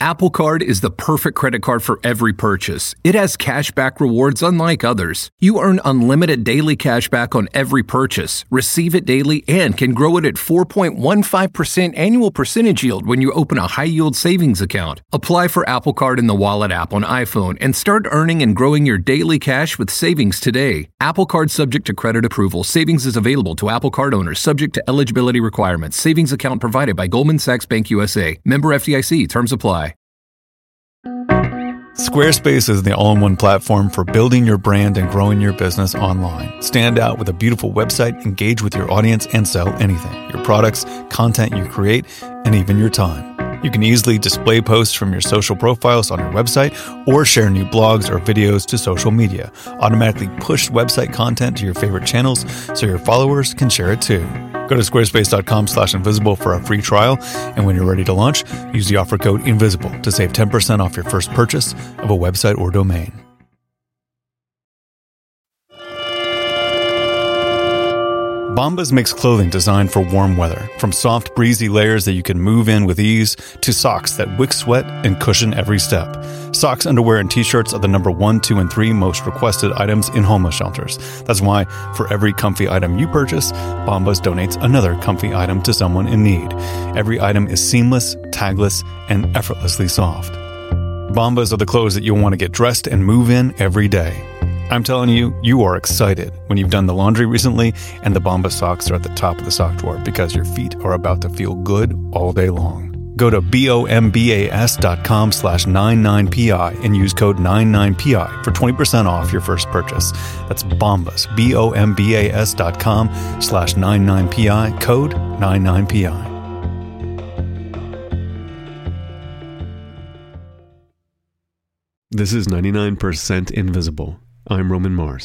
Apple Card is the perfect credit card for every purchase. It has cashback rewards unlike others. You earn unlimited daily cashback on every purchase, receive it daily, and can grow it at 4.15% annual percentage yield when you open a high-yield savings account. Apply for Apple Card in the Wallet app on iPhone and start earning and growing your daily cash with savings today. Apple Card subject to credit approval. Savings is available to Apple Card owners subject to eligibility requirements. Savings account provided by Goldman Sachs Bank USA. Member FDIC. Terms apply. Squarespace is the all-in-one platform for building your brand and growing your business online. Stand out with a beautiful website, engage with your audience, and sell anything. Your products, content you create, and even your time. You can easily display posts from your social profiles on your website or share new blogs or videos to social media. Automatically push website content to your favorite channels so your followers can share it too. Go to squarespace.com/invisible for a free trial, and when you're ready to launch, use the offer code INVISIBLE to save 10% off your first purchase of a website or domain. Bombas makes clothing designed for warm weather, from soft, breezy layers that you can move in with ease to socks that wick sweat and cushion every step. Socks, underwear, and t-shirts are the number 1, 2, and 3 most requested items in homeless shelters. That's why, for every comfy item you purchase, Bombas donates another comfy item to someone in need. Every item is seamless, tagless, and effortlessly soft. Bombas are the clothes that you'll want to get dressed and move in every day. I'm telling you, you are excited when you've done the laundry recently and the Bombas socks are at the top of the sock drawer because your feet are about to feel good all day long. Go to bombas.com/99pi and use code 99pi for 20% off your first purchase. That's Bombas, bombas.com/99pi, code 99pi. This is 99% Invisible. I'm Roman Mars.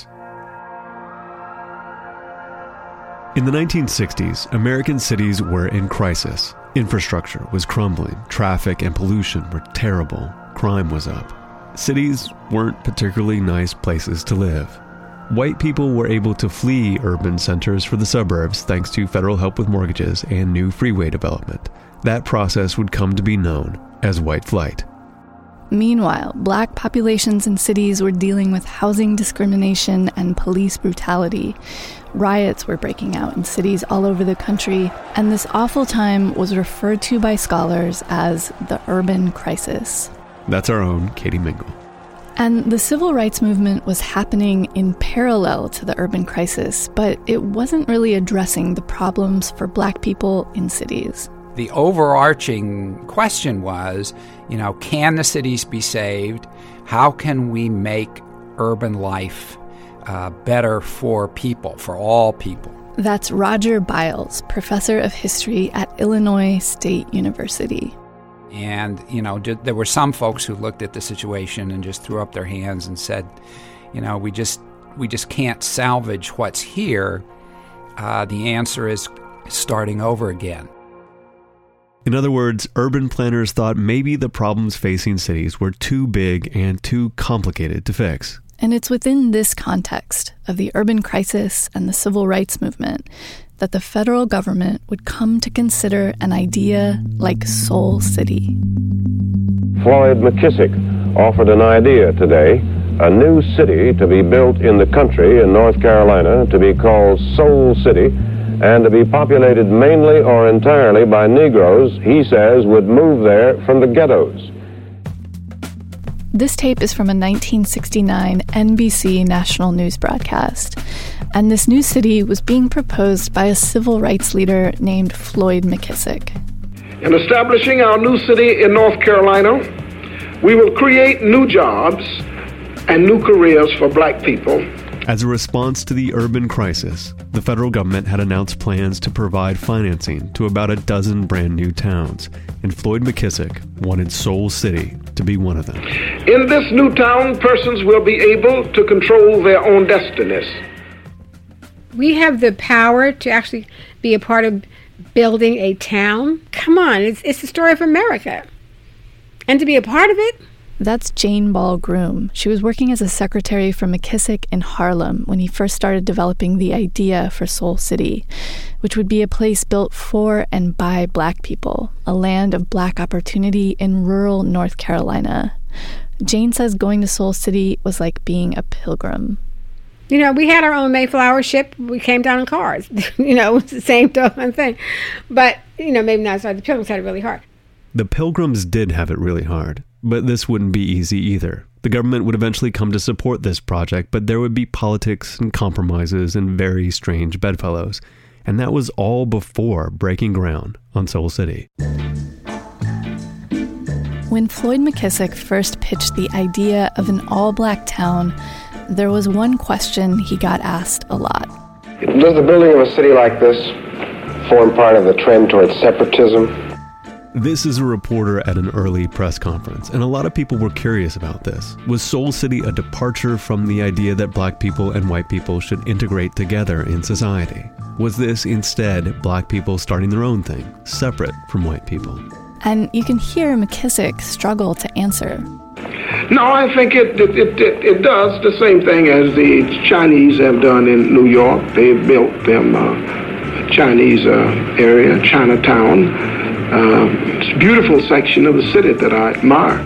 In the 1960s, American cities were in crisis. Infrastructure was crumbling, traffic and pollution were terrible, crime was up. Cities weren't particularly nice places to live. White people were able to flee urban centers for the suburbs thanks to federal help with mortgages and new freeway development. That process would come to be known as white flight. Meanwhile, black populations in cities were dealing with housing discrimination and police brutality. Riots were breaking out in cities all over the country, and this awful time was referred to by scholars as the urban crisis. That's our own Katie Mingle. And the civil rights movement was happening in parallel to the urban crisis, but it wasn't really addressing the problems for black people in cities. The overarching question was, can the cities be saved? How can we make urban life better for people, for all people? That's Roger Biles, professor of history at Illinois State University. And, there were some folks who looked at the situation and just threw up their hands and said, we just can't salvage what's here. The answer is starting over again. In other words, urban planners thought maybe the problems facing cities were too big and too complicated to fix. And it's within this context of the urban crisis and the civil rights movement that the federal government would come to consider an idea like Soul City. Floyd McKissick offered an idea today, a new city to be built in the country in North Carolina to be called Soul City, and to be populated mainly or entirely by Negroes, he says, would move there from the ghettos. This tape is from a 1969 NBC national news broadcast, and this new city was being proposed by a civil rights leader named Floyd McKissick. In establishing our new city in North Carolina, we will create new jobs and new careers for black people. As a response to the urban crisis, the federal government had announced plans to provide financing to about a dozen brand new towns, and Floyd McKissick wanted Soul City to be one of them. In this new town, persons will be able to control their own destinies. We have the power to actually be a part of building a town. Come on, it's the story of America. And to be a part of it. That's Jane Ball Groom. She was working as a secretary for McKissick in Harlem when he first started developing the idea for Soul City. which would be a place built for and by Black people, a land of Black opportunity in rural North Carolina. Jane says going to Soul City was like being a pilgrim. You know, we had our own Mayflower ship. We came down in cars. You know, it's the same thing. But, you know, maybe not. Sorry, the Pilgrims had it really hard. The Pilgrims did have it really hard, but this wouldn't be easy either. The government would eventually come to support this project, but there would be politics and compromises and very strange bedfellows. And that was all before breaking ground on Soul City. When Floyd McKissick first pitched the idea of an all-Black town, there was one question he got asked a lot. Does the building of a city like this form part of the trend towards separatism? This is a reporter at an early press conference, and a lot of people were curious about this. Was Soul City a departure from the idea that Black people and white people should integrate together in society? Was this instead Black people starting their own thing, separate from white people? And you can hear McKissick struggle to answer. No, I think it does the same thing as the Chinese have done in New York. They've built them Chinese area, Chinatown. It's a beautiful section of the city that I admire.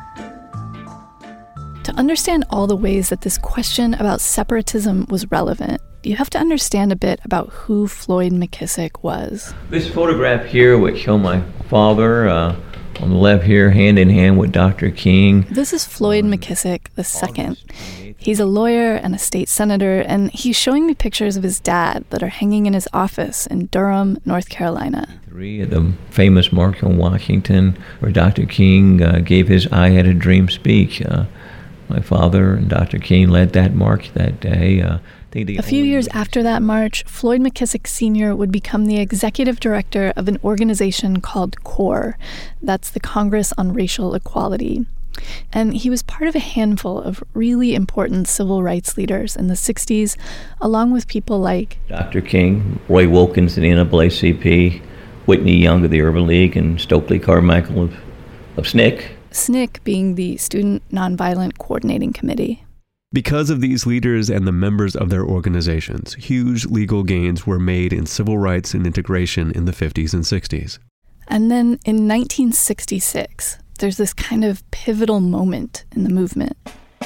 To understand all the ways that this question about separatism was relevant, you have to understand a bit about who Floyd McKissick was. This photograph here would show my father on the left here, hand in hand with Dr. King. This is Floyd McKissick II. He's a lawyer and a state senator, and he's showing me pictures of his dad that are hanging in his office in Durham, North Carolina. At the famous March on Washington, where Dr. King gave his I Had a Dream speech. My father and Dr. King led that march that day. A few years after that march, Floyd McKissick Sr. would become the executive director of an organization called CORE. That's the Congress on Racial Equality. And he was part of a handful of really important civil rights leaders in the 60s, along with people like Dr. King, Roy Wilkins of the NAACP, Whitney Young of the Urban League, and Stokely Carmichael of SNCC. SNCC being the Student Nonviolent Coordinating Committee. Because of these leaders and the members of their organizations, huge legal gains were made in civil rights and integration in the 50s and 60s. And then in 1966, there's this kind of pivotal moment in the movement.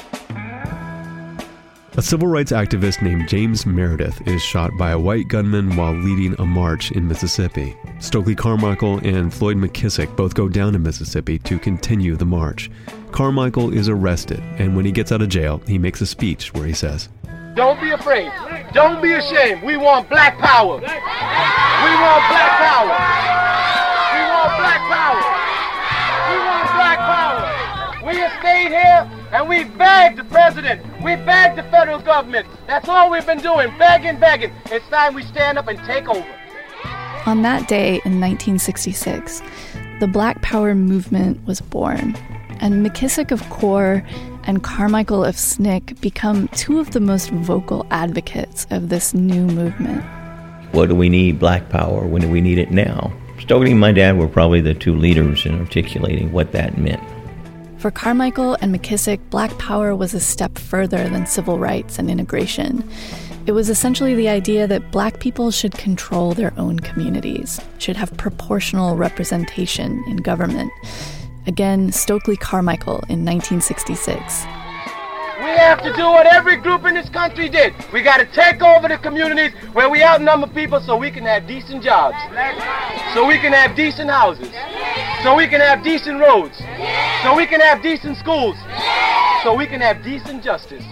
A civil rights activist named James Meredith is shot by a white gunman while leading a march in Mississippi. Stokely Carmichael and Floyd McKissick both go down to Mississippi to continue the march. Carmichael is arrested, and when he gets out of jail, he makes a speech where he says, "Don't be afraid. Don't be ashamed. We want Black power. We want Black power. We want Black power. We want Black power. We have stayed here and we begged the president. We begged the federal government. That's all we've been doing, begging. It's time we stand up and take over." On that day in 1966, the Black Power movement was born. And McKissick of CORE and Carmichael of SNCC become two of the most vocal advocates of this new movement. What do we need? Black power. When do we need it now? Stokely and my dad were probably the two leaders in articulating what that meant. For Carmichael and McKissick, Black Power was a step further than civil rights and integration. It was essentially the idea that Black people should control their own communities, should have proportional representation in government. Again, Stokely Carmichael in 1966. We have to do what every group in this country did. We got to take over the communities where we outnumber people so we can have decent jobs, so we can have decent houses, so we can have decent roads, so we can have decent schools, so we can have decent justice.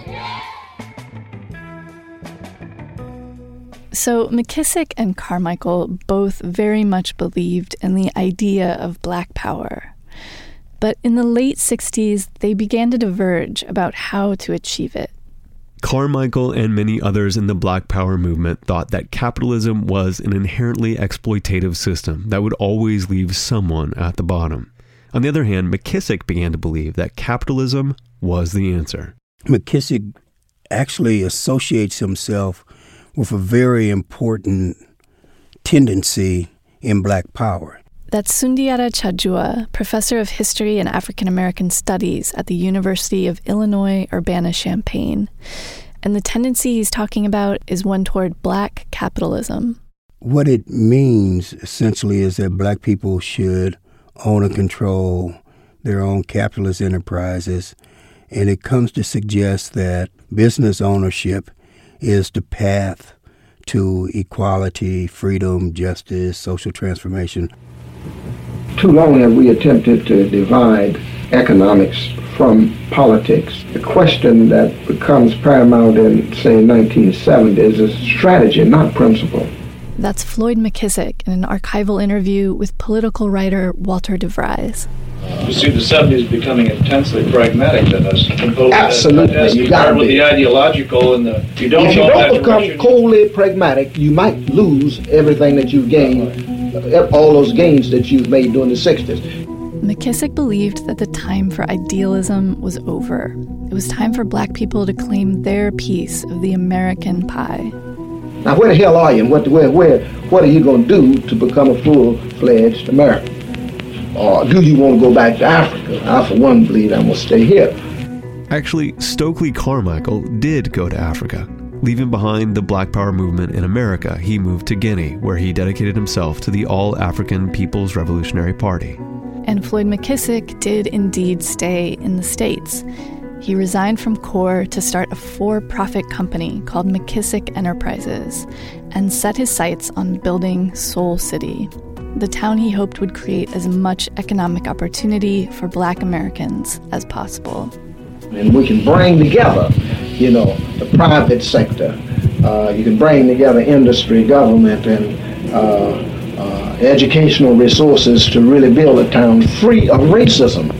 So McKissick and Carmichael both very much believed in the idea of Black power. But in the late 60s, they began to diverge about how to achieve it. Carmichael and many others in the Black Power movement thought that capitalism was an inherently exploitative system that would always leave someone at the bottom. On the other hand, McKissick began to believe that capitalism was the answer. McKissick actually associates himself with a very important tendency in Black Power. That's Sundiata Chajua, professor of history and African American studies at the University of Illinois Urbana-Champaign. And the tendency he's talking about is one toward Black capitalism. what it means essentially is that black people should own and control their own capitalist enterprises, and it comes to suggest that business ownership is the path to equality, freedom, justice, social transformation. Too long have we attempted to divide economics from politics. The question that becomes paramount in, say, 1970 is strategy, not principle. That's Floyd McKissick in an archival interview with political writer Walter DeVries. You see the 70s becoming intensely pragmatic than us. Absolutely. You got with the ideological and the... If you don't become coldly pragmatic, you might lose everything that you've gained, all those gains that you've made during the 60s. McKissick believed that the time for idealism was over. It was time for black people to claim their piece of the American pie. Now, where the hell are you, and what are you going to do to become a full-fledged American? Or do you want to go back to Africa? I, for one, believe I'm going to stay here. Actually, Stokely Carmichael did go to Africa. Leaving behind the Black Power movement in America, he moved to Guinea, where he dedicated himself to the All-African People's Revolutionary Party. And Floyd McKissick did indeed stay in the States. He resigned from CORE to start a for-profit company called McKissick Enterprises and set his sights on building Soul City, the town he hoped would create as much economic opportunity for black Americans as possible. And we can bring together, the private sector. You can bring together industry, government, and educational resources to really build a town free of racism.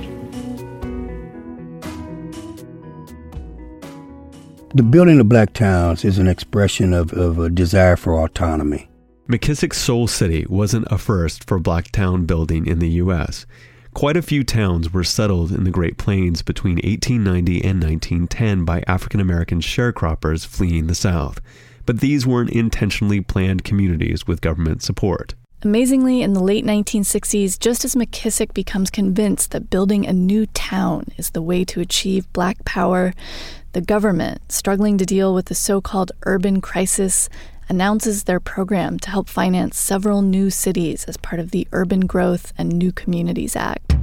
The building of black towns is an expression of a desire for autonomy. McKissick's Soul City wasn't a first for black town building in the U.S. Quite a few towns were settled in the Great Plains between 1890 and 1910 by African-American sharecroppers fleeing the South. But these weren't intentionally planned communities with government support. Amazingly, in the late 1960s, just as McKissick becomes convinced that building a new town is the way to achieve black power, the government, struggling to deal with the so-called urban crisis, announces their program to help finance several new cities as part of the Urban Growth and New Communities Act.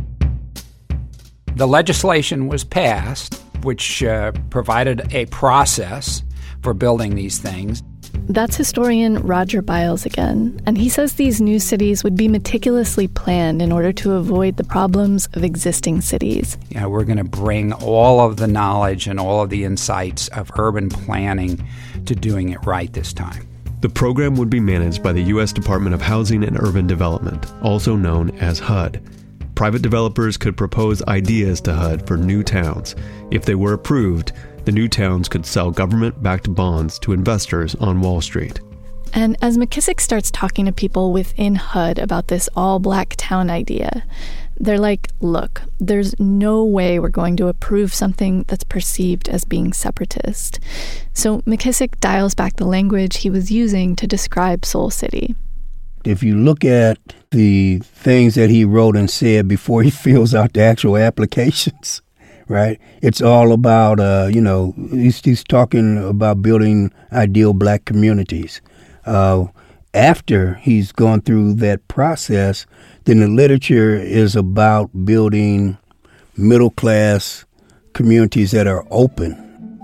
The legislation was passed, which provided a process for building these things. That's historian Roger Biles again, and he says these new cities would be meticulously planned in order to avoid the problems of existing cities. We're going to bring all of the knowledge and all of the insights of urban planning to doing it right this time. The program would be managed by the U.S. Department of Housing and Urban Development, also known as HUD. Private developers could propose ideas to HUD for new towns. If they were approved, the new towns could sell government-backed bonds to investors on Wall Street. And as McKissick starts talking to people within HUD about this all-black town idea, they're like, look, there's no way we're going to approve something that's perceived as being separatist. So McKissick dials back the language he was using to describe Soul City. If you look at the things that he wrote and said before he fills out the actual applications, right? It's all about, he's talking about building ideal black communities. After he's gone through that process, then the literature is about building middle-class communities that are open.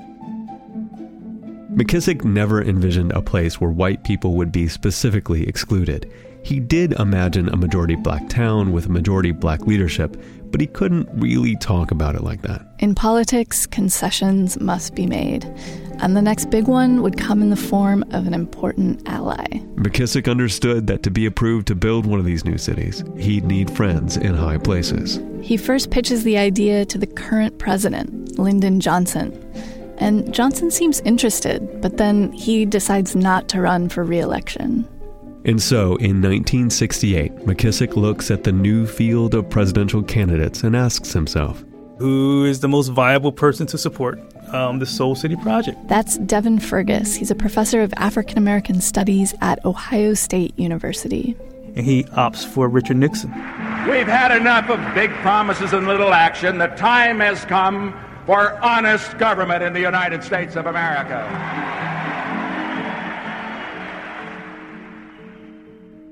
McKissick never envisioned a place where white people would be specifically excluded. He did imagine a majority black town with a majority black leadership, but he couldn't really talk about it like that. In politics, concessions must be made. And the next big one would come in the form of an important ally. McKissick understood that to be approved to build one of these new cities, he'd need friends in high places. He first pitches the idea to the current president, Lyndon Johnson. And Johnson seems interested, but then he decides not to run for re-election. And so, in 1968, McKissick looks at the new field of presidential candidates and asks himself, who is the most viable person to support the Soul City project? That's Devin Fergus. He's a professor of African American Studies at Ohio State University. And he opts for Richard Nixon. We've had enough of big promises and little action. The time has come for honest government in the United States of America.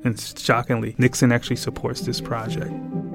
And shockingly, Nixon actually supports this project.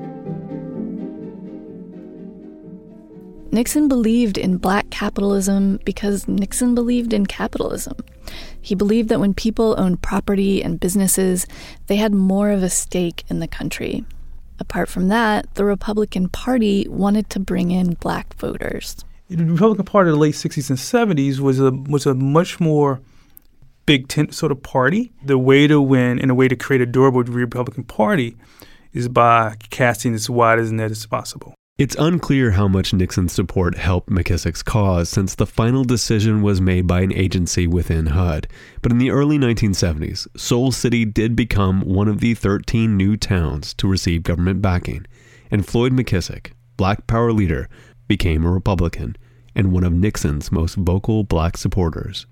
Nixon believed in black capitalism because Nixon believed in capitalism. He believed that when people owned property and businesses, they had more of a stake in the country. Apart from that, the Republican Party wanted to bring in black voters. The Republican Party of the late 60s and 70s was a much more big tent sort of party. The way to win and the way to create a durable Republican Party is by casting as wide as net as possible. It's unclear how much Nixon's support helped McKissick's cause since the final decision was made by an agency within HUD. But in the early 1970s, Soul City did become one of the 13 new towns to receive government backing, and Floyd McKissick, Black Power leader, became a Republican and one of Nixon's most vocal black supporters.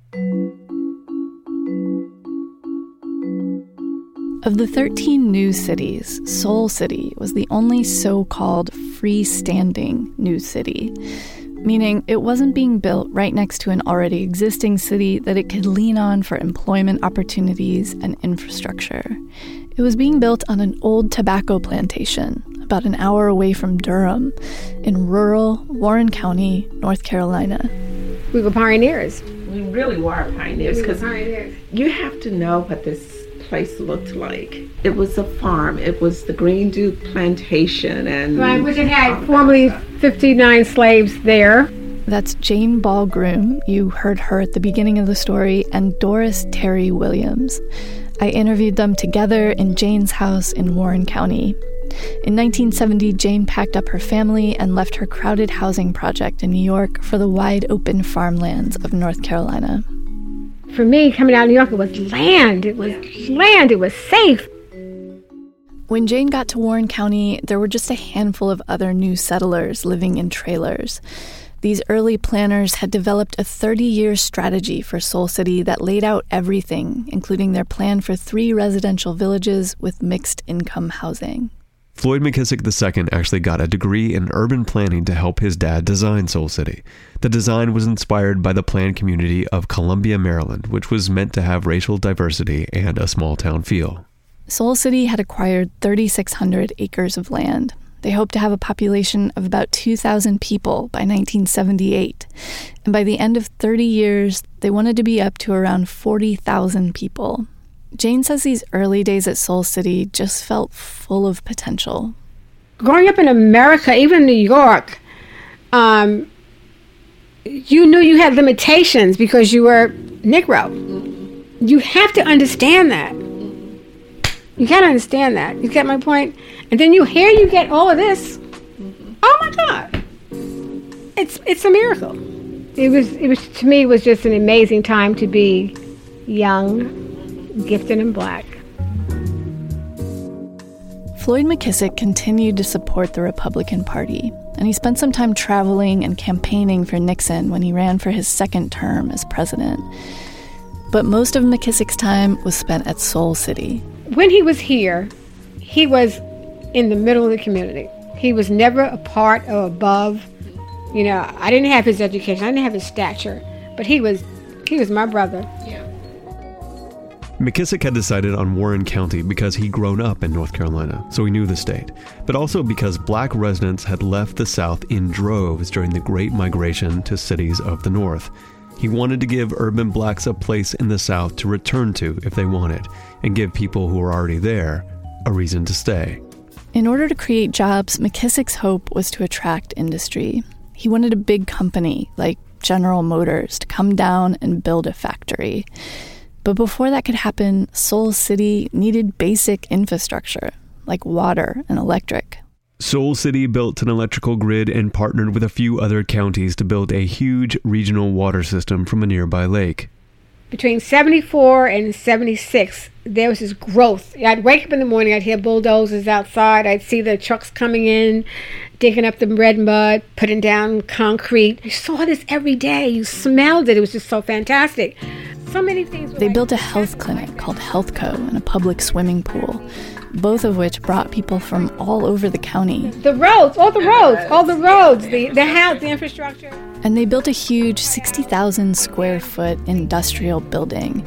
Of the 13 new cities, Soul City was the only so-called freestanding new city, meaning it wasn't being built right next to an already existing city that it could lean on for employment opportunities and infrastructure. It was being built on an old tobacco plantation about an hour away from Durham in rural Warren County, North Carolina. We were pioneers. We really were pioneers because you have to know what this place looked like. It was a farm. It was the Green Duke plantation, and right, which it had formerly 59 slaves there. That's Jane Ball Groom. You heard her at the beginning of the story, and Doris Terry Williams. I interviewed them together in Jane's house in Warren County. In 1970, Jane packed up her family and left her crowded housing project in New York for the wide open farmlands of North Carolina. For me, coming out of New York, it was land. It was land. It was safe. When Jane got to Warren County, there were just a handful of other new settlers living in trailers. These early planners had developed a 30-year strategy for Soul City that laid out everything, including their plan for 3 residential villages with mixed-income housing. Floyd McKissick II actually got a degree in urban planning to help his dad design Soul City. The design was inspired by the planned community of Columbia, Maryland, which was meant to have racial diversity and a small-town feel. Soul City had acquired 3,600 acres of land. They hoped to have a population of about 2,000 people by 1978. And by the end of 30 years, they wanted to be up to around 40,000 people. Jane says these early days at Soul City just felt full of potential. Growing up in America, even New York, you knew you had limitations because you were Negro. You have to understand that. You got to understand that. You get my point? And then you get all of this. Oh my God. It's a miracle. It was to me, it was just an amazing time to be young, gifted, and black. Floyd McKissick continued to support the Republican Party, and he spent some time traveling and campaigning for Nixon when he ran for his second term as president. But most of McKissick's time was spent at Soul City. When he was here, he was in the middle of the community. He was never a part or above. You know, I didn't have his education, I didn't have his stature, but he was my brother. Yeah. McKissick had decided on Warren County because he'd grown up in North Carolina, so he knew the state, but also because black residents had left the South in droves during the Great Migration to cities of the North. He wanted to give urban blacks a place in the South to return to if they wanted, and give people who were already there a reason to stay. In order to create jobs, McKissick's hope was to attract industry. He wanted a big company, like General Motors, to come down and build a factory. But before that could happen, Soul City needed basic infrastructure, like water and electric. Soul City built an electrical grid and partnered with a few other counties to build a huge regional water system from a nearby lake. Between 74 and 76, there was this growth. I'd wake up in the morning, I'd hear bulldozers outside, I'd see the trucks coming in, digging up the red mud, putting down concrete. You saw this every day. You smelled it. It was just so fantastic. So many things. They built a health clinic called HealthCo and a public swimming pool, both of which brought people from all over the county. The roads, the house, the infrastructure. And they built a huge 60,000 square foot industrial building.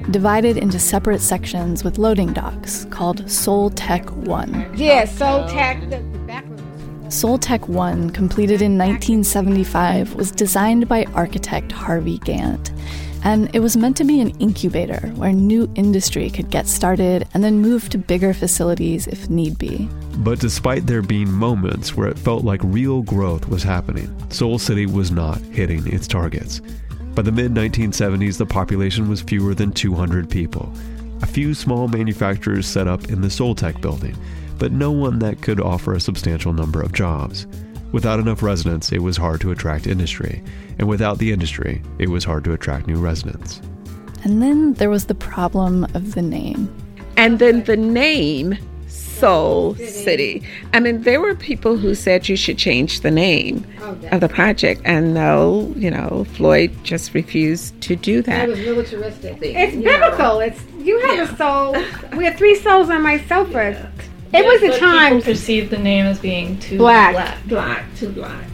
divided into separate sections with loading docks called Seoul Tech 1. Yeah, Seoul Tech, the back room. Seoul Tech 1, completed in 1975, was designed by architect Harvey Gantt. And it was meant to be an incubator where new industry could get started and then move to bigger facilities if need be. But despite there being moments where it felt like real growth was happening, Seoul City was not hitting its targets. By the mid-1970s, the population was fewer than 200 people. A few small manufacturers set up in the Seoul Tech building, but no one that could offer a substantial number of jobs. Without enough residents, it was hard to attract industry. And without the industry, it was hard to attract new residents. And then there was the problem of the name. And then the name, Seoul City. I mean, there were people who said you should change the name of the project. And no, Floyd just refused to do that. It was militaristic. It's biblical. You have a soul. We have 3 souls on my sofa. It was a time people perceived the name as being too too black.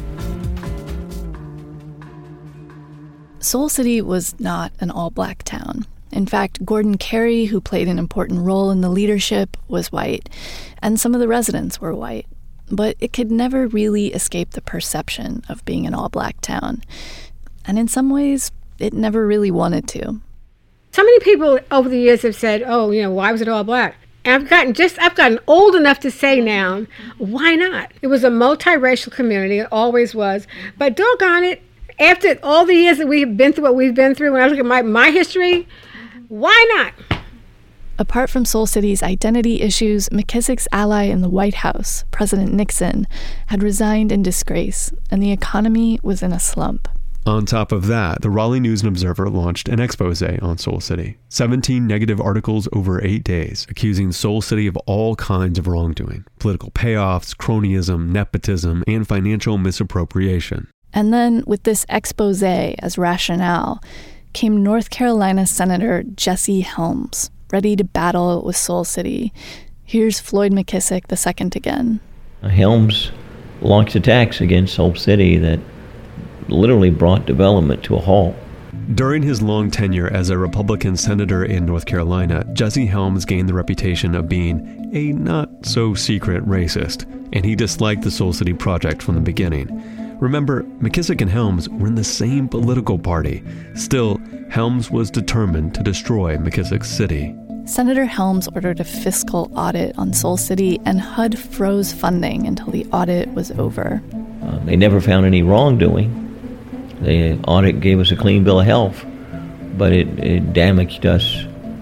Seoul City was not an all-black town. In fact, Gordon Carey, who played an important role in the leadership, was white, and some of the residents were white. But it could never really escape the perception of being an all-black town. And in some ways, it never really wanted to. So many people over the years have said, why was it all black? And I've gotten old enough to say now, why not? It was a multiracial community, it always was. But doggone it, after all the years that we've been through what we've been through, when I look at my history, why not? Apart from Seoul City's identity issues, McKissick's ally in the White House, President Nixon, had resigned in disgrace, and the economy was in a slump. On top of that, the Raleigh News and Observer launched an expose on Seoul City. 17 negative articles over 8 days, accusing Seoul City of all kinds of wrongdoing. Political payoffs, cronyism, nepotism, and financial misappropriation. And then, with this expose as rationale, came North Carolina Senator Jesse Helms, ready to battle with Seoul City. Here's Floyd McKissick II again. Helms launched attacks against Seoul City that literally brought development to a halt. During his long tenure as a Republican senator in North Carolina, Jesse Helms gained the reputation of being a not-so-secret racist, and he disliked the Seoul City project from the beginning. Remember, McKissick and Helms were in the same political party. Still, Helms was determined to destroy McKissick's city. Senator Helms ordered a fiscal audit on Seoul City, and HUD froze funding until the audit was over. They never found any wrongdoing. The audit gave us a clean bill of health, but it damaged us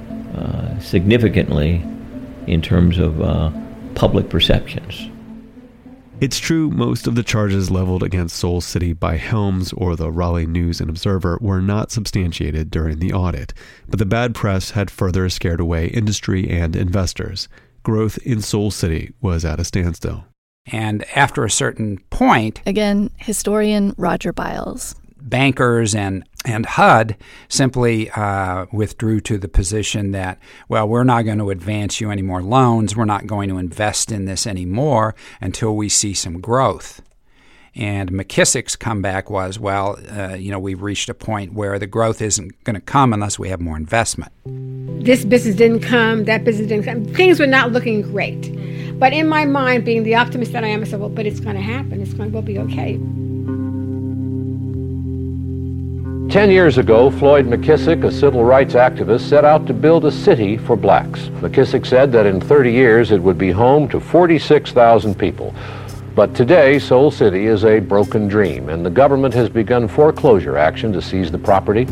significantly in terms of public perceptions. It's true most of the charges leveled against Seoul City by Helms or the Raleigh News and Observer were not substantiated during the audit, but the bad press had further scared away industry and investors. Growth in Seoul City was at a standstill. And after a certain point, again, historian Roger Biles, bankers and HUD simply withdrew to the position that, well, we're not going to advance you any more loans. We're not going to invest in this anymore until we see some growth. And McKissick's comeback was, well, we've reached a point where the growth isn't going to come unless we have more investment. This business didn't come, that business didn't come. Things were not looking great. But in my mind, being the optimist that I am, I said, well, but it's going to happen. We'll be okay. 10 years ago, Floyd McKissick, a civil rights activist, set out to build a city for blacks. McKissick said that in 30 years it would be home to 46,000 people. But today, Seoul City is a broken dream, and the government has begun foreclosure action to seize the property.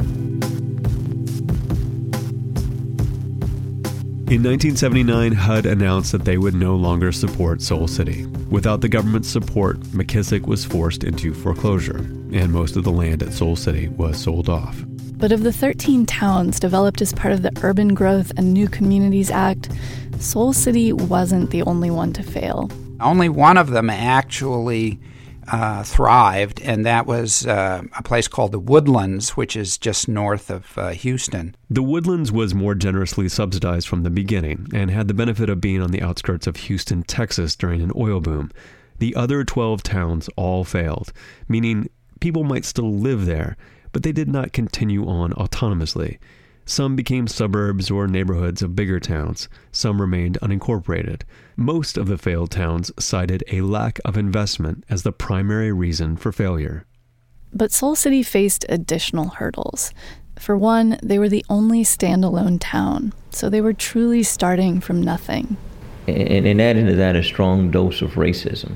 In 1979, HUD announced that they would no longer support Seoul City. Without the government's support, McKissick was forced into foreclosure, and most of the land at Seoul City was sold off. But of the 13 towns developed as part of the Urban Growth and New Communities Act, Seoul City wasn't the only one to fail. Only one of them actually thrived, and that was a place called the Woodlands, which is just north of Houston. The Woodlands was more generously subsidized from the beginning and had the benefit of being on the outskirts of Houston, Texas during an oil boom. The other 12 towns all failed, meaning people might still live there, but they did not continue on autonomously. Some became suburbs or neighborhoods of bigger towns. Some remained unincorporated. Most of the failed towns cited a lack of investment as the primary reason for failure. But Soul City faced additional hurdles. For one, they were the only standalone town, so they were truly starting from nothing. And add into that a strong dose of racism.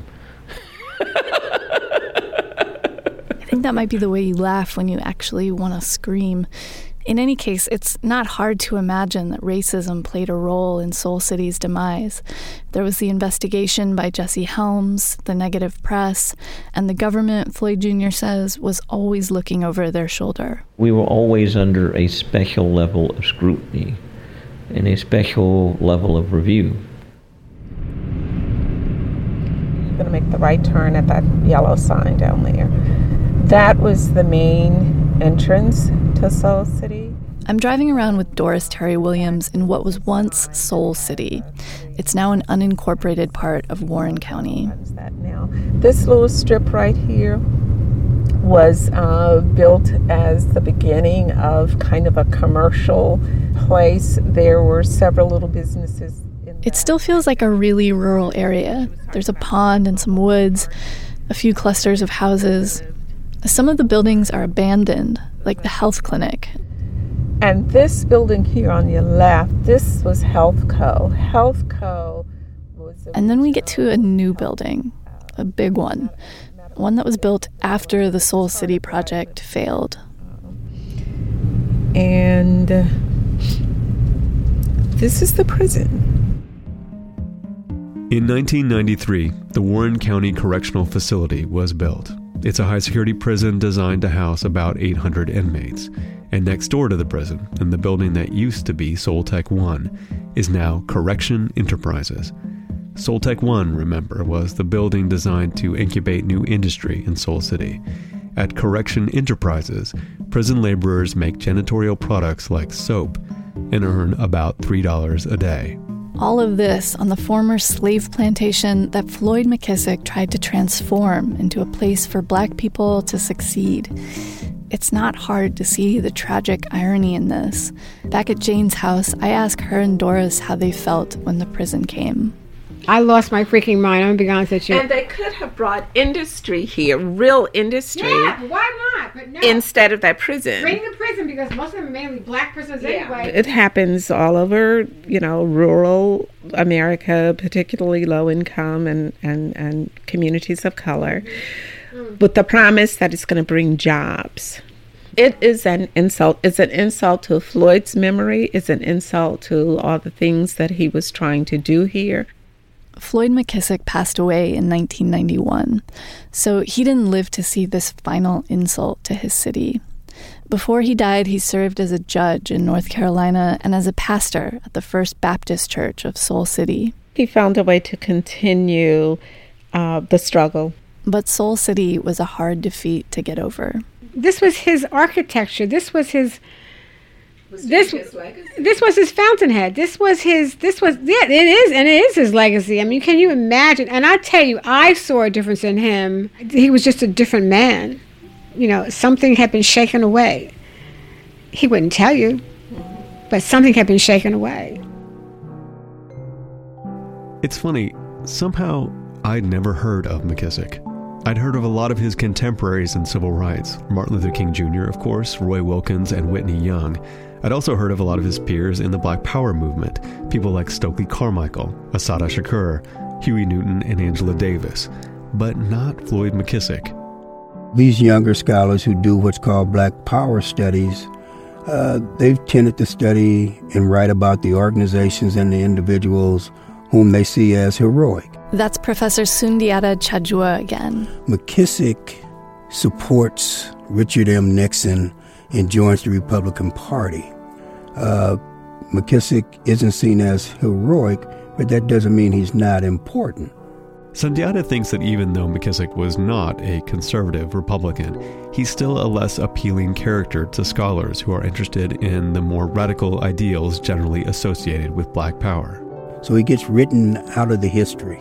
I think that might be the way you laugh when you actually want to scream. In any case, it's not hard to imagine that racism played a role in Soul City's demise. There was the investigation by Jesse Helms, the negative press, and the government, Floyd Jr. says, was always looking over their shoulder. We were always under a special level of scrutiny and a special level of review. You're going to make the right turn at that yellow sign down there. That was the main entrance to Soul City. I'm driving around with Doris Terry Williams in what was once Soul City. It's now an unincorporated part of Warren County. This little strip right here was built as the beginning of kind of a commercial place. There were several little businesses. It still feels like a really rural area. There's a pond and some woods, a few clusters of houses. Some of the buildings are abandoned, like the health clinic. And this building here on your left, this was HealthCo. HealthCo was... And then we get to a new building, a big one that was built after the Soul City project failed. And this is the prison. In 1993, the Warren County Correctional Facility was built. It's a high-security prison designed to house about 800 inmates. And next door to the prison, in the building that used to be Soltech 1, is now Correction Enterprises. Soltech 1, remember, was the building designed to incubate new industry in Soul City. At Correction Enterprises, prison laborers make janitorial products like soap and earn about $3 a day. All of this on the former slave plantation that Floyd McKissick tried to transform into a place for Black people to succeed. It's not hard to see the tragic irony in this. Back at Jane's house, I asked her and Doris how they felt when the prison came. I lost my freaking mind, I'm going to be honest with you. And they could have brought industry here, real industry. Yeah, why not? But no. Instead of that prison. Bring the prison, because most of them are mainly Black prisons anyway. It happens all over, rural America, particularly low income and communities of color, with the promise that it's going to bring jobs. It is an insult. It's an insult to Floyd's memory. It's an insult to all the things that he was trying to do here. Floyd McKissick passed away in 1991, so he didn't live to see this final insult to his city. Before he died, he served as a judge in North Carolina and as a pastor at the First Baptist Church of Soul City. He found a way to continue the struggle. But Soul City was a hard defeat to get over. This was his architecture. This was his... This was his fountainhead. It is his legacy. I mean, can you imagine? And I tell you, I saw a difference in him. He was just a different man. Something had been shaken away. He wouldn't tell you, but something had been shaken away. It's funny, somehow I'd never heard of McKissick. I'd heard of a lot of his contemporaries in civil rights, Martin Luther King Jr., of course, Roy Wilkins, and Whitney Young. I'd also heard of a lot of his peers in the Black Power movement, people like Stokely Carmichael, Assata Shakur, Huey Newton, and Angela Davis, but not Floyd McKissick. These younger scholars who do what's called Black Power studies, they've tended to study and write about the organizations and the individuals whom they see as heroic. That's Professor Sundiata Chajua again. McKissick supports Richard M. Nixon and joins the Republican Party. McKissick isn't seen as heroic, but that doesn't mean he's not important. Sundiata thinks that even though McKissick was not a conservative Republican, he's still a less appealing character to scholars who are interested in the more radical ideals generally associated with Black Power. So he gets written out of the history.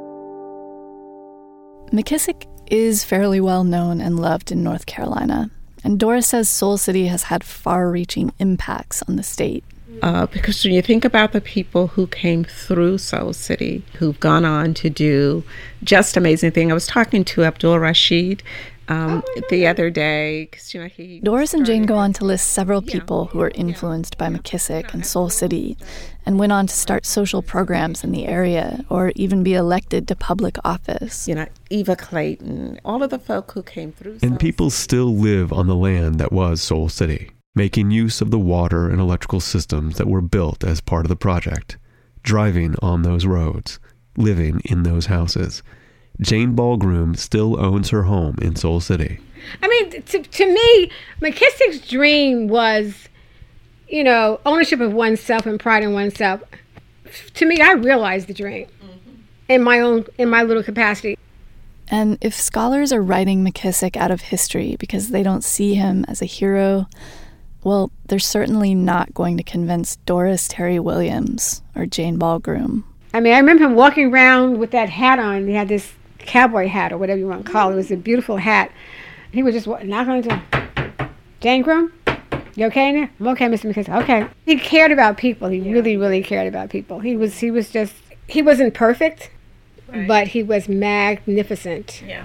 McKissick is fairly well known and loved in North Carolina. And Doris says Soul City has had far-reaching impacts on the state. Because when you think about the people who came through Soul City, who've gone on to do just amazing things. I was talking to Abdul Rashid the other day. 'Cause, Doris and Jane go on to list several people who were influenced by McKissick and Soul City and went on to start social programs in the area or even be elected to public office. Eva Clayton, all of the folk who came through. And people still live on the land that was Soul City, making use of the water and electrical systems that were built as part of the project, driving on those roads, living in those houses. Jane Ball-Groom still owns her home in Soul City. I mean, to me, McKissick's dream was, ownership of oneself and pride in oneself. To me, I realized the dream in my little capacity. And if scholars are writing McKissick out of history because they don't see him as a hero, well, they're certainly not going to convince Doris Terry Williams or Jane Ball-Groom. I mean, I remember him walking around with that hat on. He had this cowboy hat or whatever you want to call it. It was a beautiful hat. He was just knocking on the door. Jane Groom? You okay in there? I'm okay, Mr. McKissick. Okay. He cared about people. He really, really cared about people. He wasn't perfect, but he was magnificent. Yeah.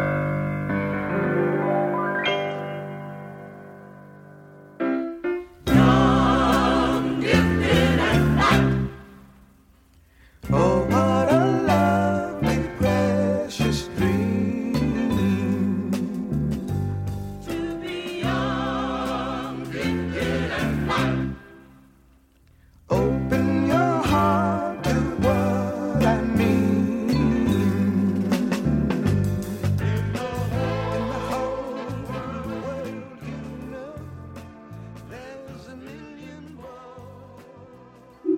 Oh, what a lovely, precious dream. To be young, gifted, and fun. Open your heart to what I mean. In the whole world, you know, there's a million boys.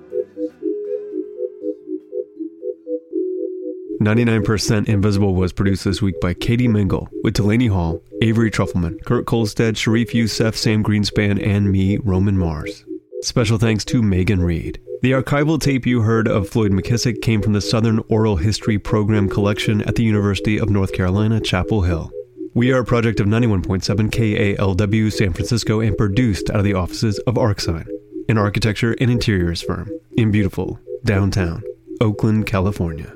99% Invisible was produced this week by Katie Mingle, with Delaney Hall, Avery Trufelman, Kurt Kolstad, Sharif Youssef, Sam Greenspan, and me, Roman Mars. Special thanks to Megan Reed. The archival tape you heard of Floyd McKissick came from the Southern Oral History Program collection at the University of North Carolina, Chapel Hill. We are a project of 91.7 KALW San Francisco and produced out of the offices of Arcsine, an architecture and interiors firm in beautiful downtown Oakland, California.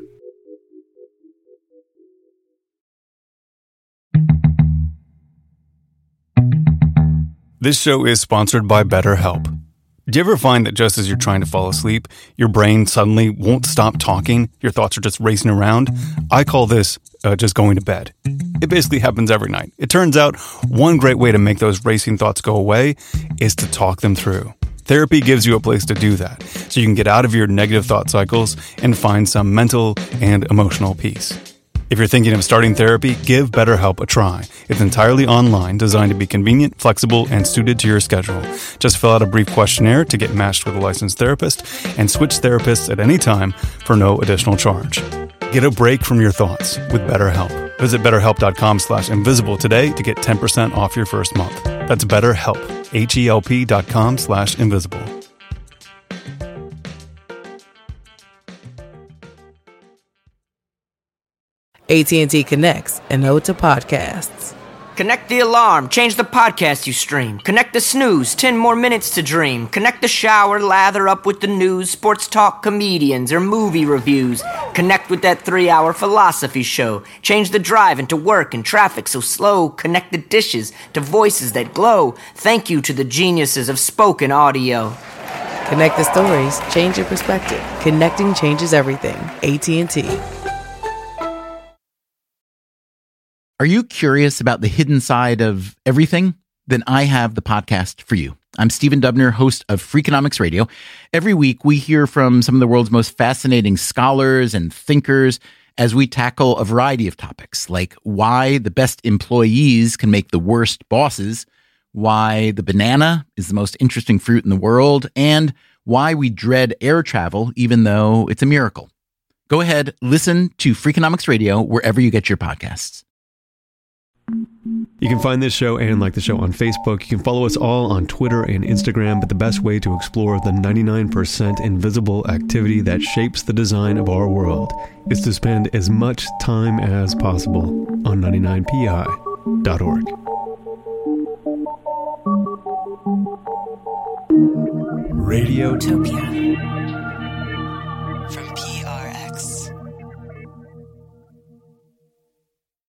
This show is sponsored by BetterHelp. Do you ever find that just as you're trying to fall asleep, your brain suddenly won't stop talking? Your thoughts are just racing around? I call this just going to bed. It basically happens every night. It turns out one great way to make those racing thoughts go away is to talk them through. Therapy gives you a place to do that, so you can get out of your negative thought cycles and find some mental and emotional peace. If you're thinking of starting therapy, give BetterHelp a try. It's entirely online, designed to be convenient, flexible, and suited to your schedule. Just fill out a brief questionnaire to get matched with a licensed therapist and switch therapists at any time for no additional charge. Get a break from your thoughts with BetterHelp. Visit BetterHelp.com/invisible today to get 10% off your first month. That's BetterHelp, HELP.com/invisible. AT&T connects an ode to podcasts. Connect the alarm, change the podcast you stream. Connect the snooze, 10 more minutes to dream. Connect the shower, lather up with the news, sports talk, comedians, or movie reviews. Connect with that 3-hour philosophy show. Change the drive into work and traffic so slow. Connect the dishes to voices that glow. Thank you to the geniuses of spoken audio. Connect the stories, change your perspective. Connecting changes everything. AT&T. Are you curious about the hidden side of everything? Then I have the podcast for you. I'm Stephen Dubner, host of Freakonomics Radio. Every week, we hear from some of the world's most fascinating scholars and thinkers as we tackle a variety of topics, like why the best employees can make the worst bosses, why the banana is the most interesting fruit in the world, and why we dread air travel even though it's a miracle. Go ahead, listen to Freakonomics Radio wherever you get your podcasts. You can find this show and like the show on Facebook. You can follow us all on Twitter and Instagram, but the best way to explore the 99% invisible activity that shapes the design of our world is to spend as much time as possible on 99pi.org. Radiotopia.